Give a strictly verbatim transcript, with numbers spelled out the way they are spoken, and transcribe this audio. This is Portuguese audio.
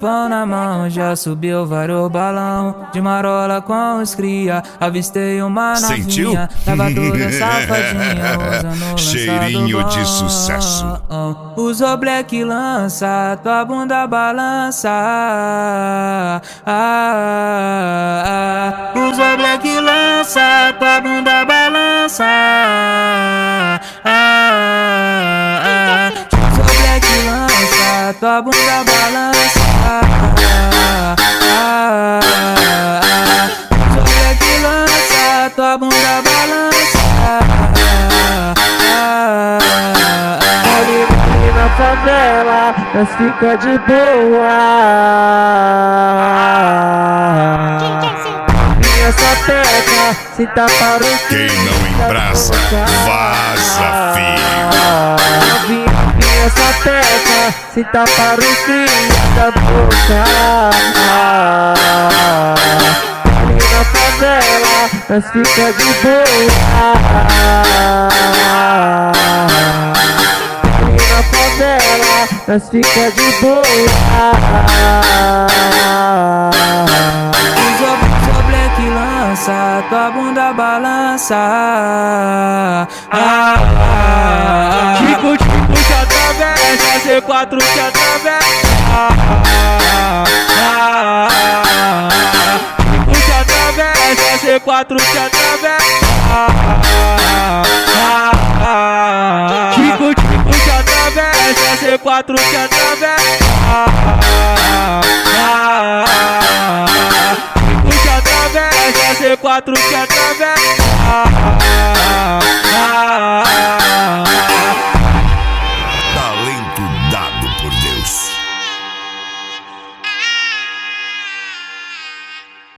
Pão na mão, já subiu vários balão. De marola com os cria, avistei uma novinha. Tava toda safadinha, usando Cheirinho lançado de bom. sucesso. Usou black lança, tua bunda balança. Ah, ah, ah. Usou black lança, tua bunda balança. Ah, ah, ah. Usou black lança, tua bunda balança. Ah, ah, ah. Usou black lança, tua bunda balança. Ah, ah, ah. Ali na favela, nós fica de boa. Minha sapeca, se tá para o Quem não embraça, vaza, filho. Minha sapeca, se tá para o cria da boca. Ali na favela, nós fica de boa. Ali na favela, nós fica de boa. Usou black lança, tua bunda balança. Ah, ah, ah. Tico, tico, te atravessa, C quatro te atravessa. Ah, ah, ah, ah. Tico, te atravessa, C quatro te atravessa. Ah, ah, ah, ah. Tico, tico, te atravessa, C quatro te atravessa. Ah, ah, ah, ah. Tico, te atravessa, C quatro te atravessa. Ah, ah,